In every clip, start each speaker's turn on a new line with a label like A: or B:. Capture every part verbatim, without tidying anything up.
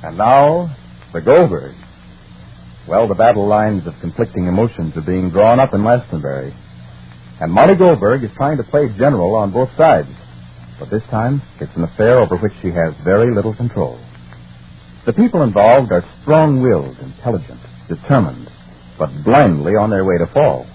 A: And now, the Goldbergs. Well, the battle lines of conflicting emotions are being drawn up in Glastonbury. And Molly Goldberg is trying to play general on both sides. But this time, it's an affair over which she has very little control. The people involved are strong-willed, intelligent, determined, but blindly on their way to fall.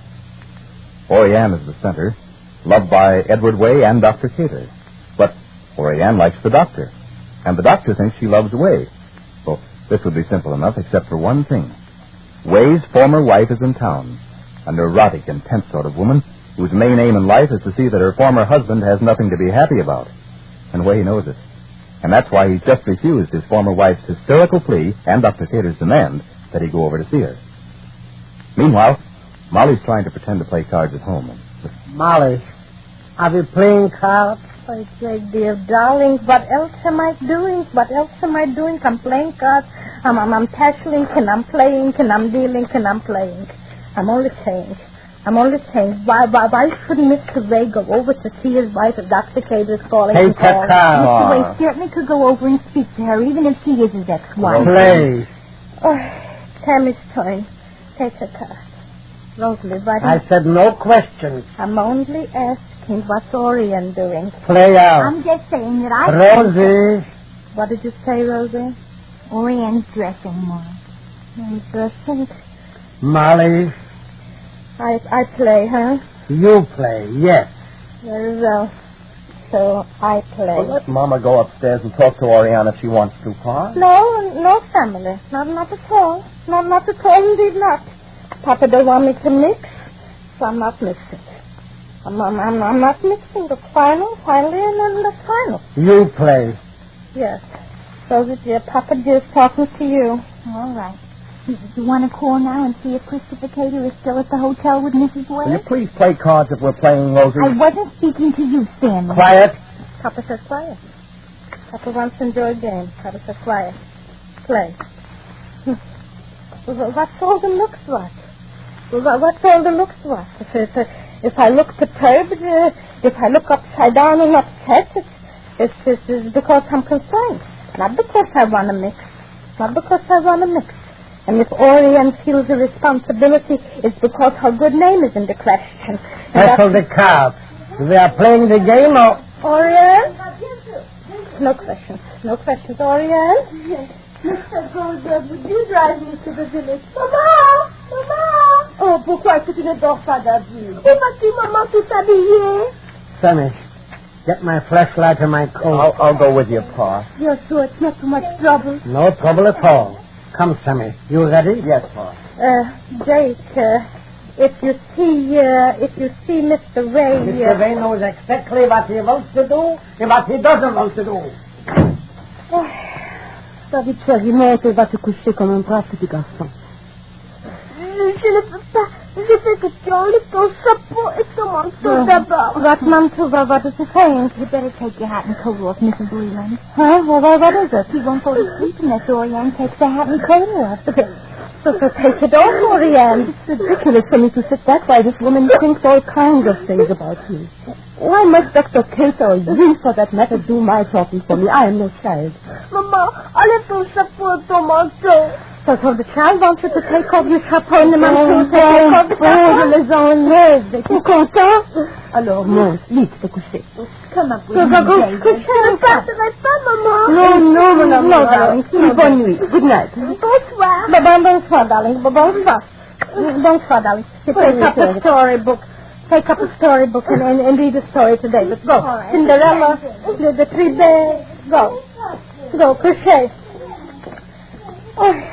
A: Oriane is the center, loved by Edward Way and Doctor Cater. But Oriane likes the doctor, and the doctor thinks she loves Way. Well, this would be simple enough, except for one thing. Way's former wife is in town, a neurotic, intense sort of woman whose main aim in life is to see that her former husband has nothing to be happy about. And Way knows it. And that's why he's just refused his former wife's hysterical plea and Doctor Cater's demand that he go over to see her. Meanwhile, Molly's trying to pretend to play cards at home.
B: Molly, are we playing cards?
C: Oh, Jay, dear darling, what else am I doing? What else am I doing? I'm playing cards. I'm, I'm, I'm tackling, and I'm playing, and I'm dealing, and I'm playing. I'm only saying, I'm only saying, why, why, why shouldn't Mister Ray go over to see his wife if Doctor Cater is calling?
B: Take the card.
D: Mister Ray certainly could go over and speak to her, even if she is his ex-wife.
B: Play.
C: Oh, Tammy's turn. Take the card. Rosalie, what
B: I said no questions.
C: I'm only asking, what's Oriane doing?
B: Play out.
D: I'm just saying that I...
B: Rosie.
C: What did you say, Rosie?
D: Oriane's dressing, Mom.
C: I'm dressing.
B: Molly.
C: I, I play, huh?
B: You play, yes.
C: Very well. So I play.
A: Well, let Mama go upstairs and talk to Oriane if she wants to, Pa.
C: No, no family. Not, not at all. Not, not at all, indeed not. Papa don't want me to mix, so I'm not mixing. I'm, I'm, I'm, I'm not mixing the final, finally, and then the final.
B: You play.
C: Yes. Rosie dear, Papa dear's talking to you.
D: All right. Do you want to call now and see if Christopher Cater is still at the hotel with Missus Wade?
A: Will you please play cards if we're playing, Rosie?
D: I wasn't speaking to you, Stanley.
B: Quiet.
C: Papa says quiet. Papa wants to enjoy a game. Papa says quiet. Play. Well, what's all the looks like? Well, what's all the looks like? If, if, if I look perturbed, uh, if I look upside down and upset, it's, it's, it's, it's because I'm concerned. Not because I want to mix. Not because I want to mix. And if Oriane feels a responsibility, it's because her good name is in the question.
B: Settle the cards. They are playing the game or...
C: Oriane? No questions. No questions, Oriane?
E: Yes. Mister Goldberg, would you drive me to the village? Maman! Maman! Oh, pourquoi est-ce que tu ne dors pas d'habitude? Où vas-tu, maman, tout habillée?
B: Sammy, get my flashlight and my coat.
A: I'll, I'll go with you, Pa.
E: You're sure it's not too much trouble?
B: No trouble at all. Come, Sammy. You ready?
A: Yes, Pa.
C: Uh, Jake, uh, if you see, uh, if you see Mister Ray...
B: Mister Ray knows exactly what he wants to do and what he doesn't want to do.
E: Oh. David, chérie, tu vas te coucher comme un brave petit garçon. Je ne peux pas. Je veux que tu enlèves ton chapeau et ton manteau d'abord.
C: What manteau? What is he saying?
D: You better take your hat and coat off, Missus Leland.
C: Huh? Well, what, what is it?
D: He won't go to sleep unless Oriane takes the hat and coat off.
C: So, so take it off, Oriane.
E: It's ridiculous for me to sit that way. This woman thinks all kinds of things about me. Why must Doctor Cater or you, for that matter, do my talking for me? I am no child. Maman, enlève ton chapeau et ton manteau.
C: So, so the child wants you to take off your chapeau and the manteau.
E: Oh,
C: Take off the chapeau.
E: je les enlève. Es-tu content? Alors, monte, vite, te coucher.
D: Come up with
C: So,
D: me,
C: so go
D: David.
C: coucher.
E: Je ne partirai pas, maman. No, no, mon amour.
C: No, darling.
E: Alors, bonne nuit. Good night. Bonsoir.
C: Bon, bonsoir, darling. Bonsoir. Bonsoir, darling. You take up a storybook. Take up a storybook and, and, and read a story today. Let's go.
E: Right.
C: Cinderella, the, the three bears. Go. Go, crochet. Oh.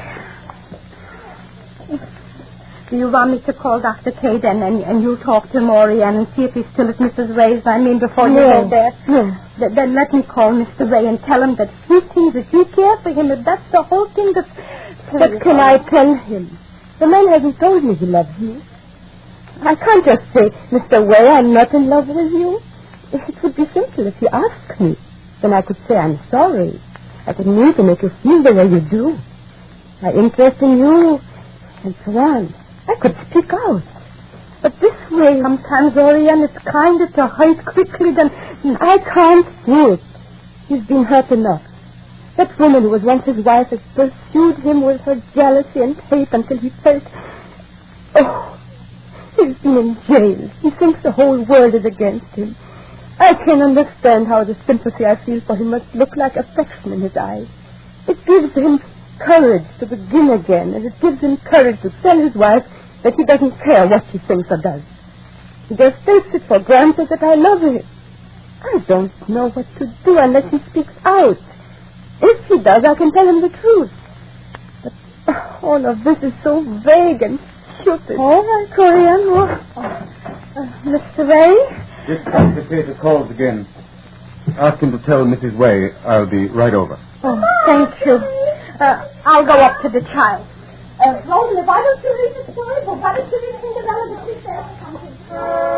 C: Do you want me to call Doctor Cade and, and, and you talk to Oriane and see if he's still at Missus Ray's? I mean, before you
E: No.
C: go there.
E: No.
C: Th- then let me call Mister Ray and tell him that he thinks that you care for him, that that's the whole thing that...
E: But can I tell him? The man hasn't told me he loves you. I can't just say, Mister Way, I'm not in love with you. It would be simple if you asked me. Then I could say I'm sorry. I could mean to make you feel the way you do. My interest in you, and so on. I could speak out. But this way, sometimes, Oriane, it's kinder to hurt quickly than... I can't do it. He's been hurt enough. That woman who was once his wife has pursued him with her jealousy and hate until he felt... Oh, he's been in jail. He thinks the whole world is against him. I can understand how the sympathy I feel for him must look like affection in his eyes. It gives him courage to begin again, and it gives him courage to tell his wife that he doesn't care what she thinks or does. He just takes it for granted that I love him. I don't know what to do unless he speaks out. If he does, I can tell him the truth. But uh, all of this is so vague and stupid.
C: All right, Corian. Oh, uh, Mister Ray?
F: This Secretary calls again. Ask him to tell Missus Way I'll be right over.
C: Oh, thank you. Uh, I'll go up to the child. Uh, Roland, why don't you read the story book? Why don't you read Cinderella the Princess?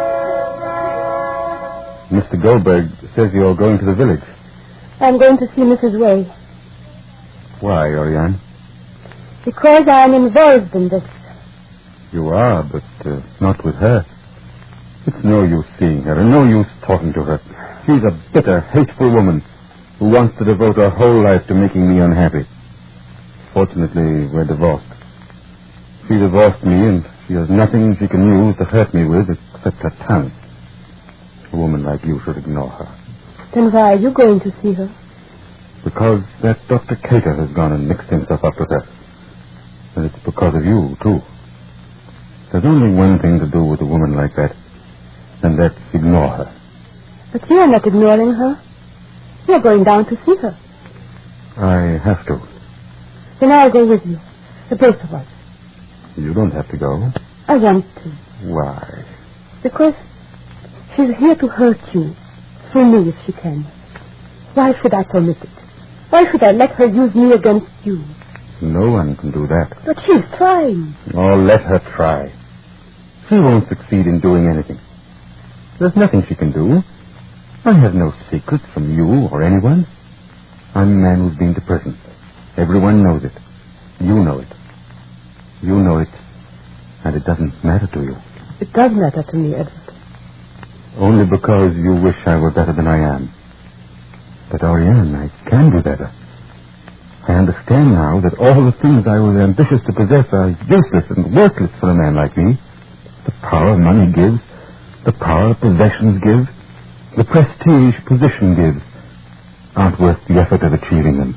F: Mister Goldberg says you're going to the village.
E: I'm going to see Missus Way.
F: Why, Oriane?
E: Because I'm involved in this.
F: You are, but uh, not with her. It's no use seeing her, and no use talking to her. She's a bitter, hateful woman who wants to devote her whole life to making me unhappy. Fortunately, we're divorced. She divorced me, and she has nothing she can use to hurt me with except her tongue. A woman like you should ignore her.
E: Then why are you going to see her?
F: Because that Doctor Cater has gone and mixed himself up with her. And it's because of you, too. There's only one thing to do with a woman like that, and that's ignore her.
E: But you're not ignoring her. You're going down to see her.
F: I have to.
E: Then I'll go with you. The both of us.
F: You don't have to go.
E: I want to.
F: Why?
E: Because she's here to hurt you. Through me, if she can. Why should I permit it? Why should I let her use me against you?
F: No one can do that.
E: But she's trying.
F: Oh, let her try. She won't succeed in doing anything. There's nothing she can do. I have no secrets from you or anyone. I'm a man who's been to prison. Everyone knows it. You know it. You know it, and it doesn't matter to you.
E: It does matter to me, Edward.
F: Only because you wish I were better than I am. But, Oriane, I can be better. I understand now that all the things I was ambitious to possess are useless and worthless for a man like me. The power money gives, the power possessions give, the prestige position gives, aren't worth the effort of achieving them.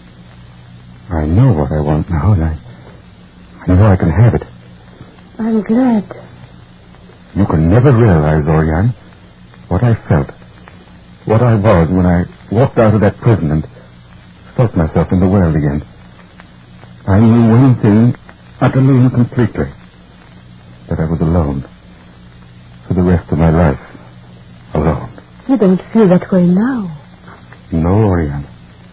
F: I know what I want now, and I, I know I can have it.
E: I'm glad.
F: You can never realize, Oriane, what I felt, what I was when I walked out of that prison and felt myself in the world again. I knew one thing utterly and completely, that I was alone for the rest of my life. Alone.
E: You don't feel that way now.
F: No, Oriane.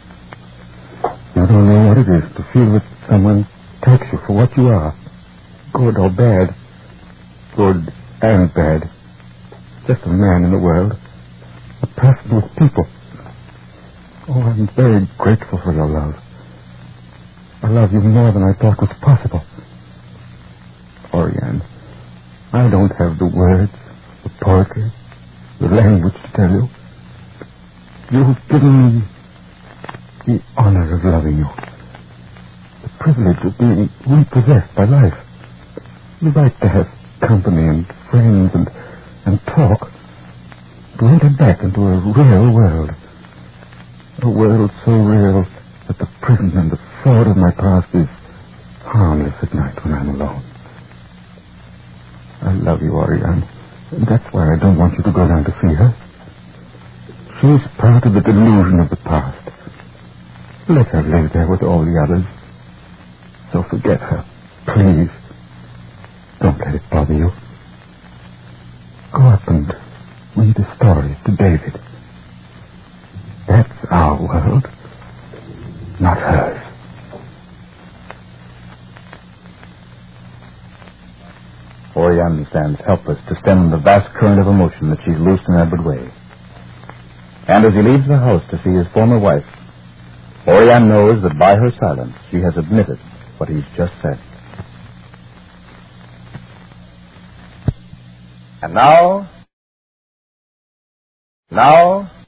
F: You don't know what it is to feel that someone takes you for what you are, good or bad, good and bad. Just a man in the world, a person with people. Oh, I'm very grateful for your love. I love you more than I thought was possible. Oriane, I don't have the words, the poetry, the language to tell you. You've given me the honor of loving you, the privilege of being repossessed by life, the right to have company and friends and, and talk, to enter back into a real world. A world so real that the prison and the thought of my past is harmless at night when I'm alone. I love you, Oriane, and that's why I don't want you to go down to see her. She's part of the delusion of the past. Let her live there with all the others. So forget her, please. Don't let it bother you. Go up and read the stories to David. That's our world, not hers.
A: Oriane stands helpless to stem the vast current of emotion that she's loosed in Edward Way. And as he leaves the house to see his former wife, Oriane knows that by her silence she has admitted what he's just said. And now, now,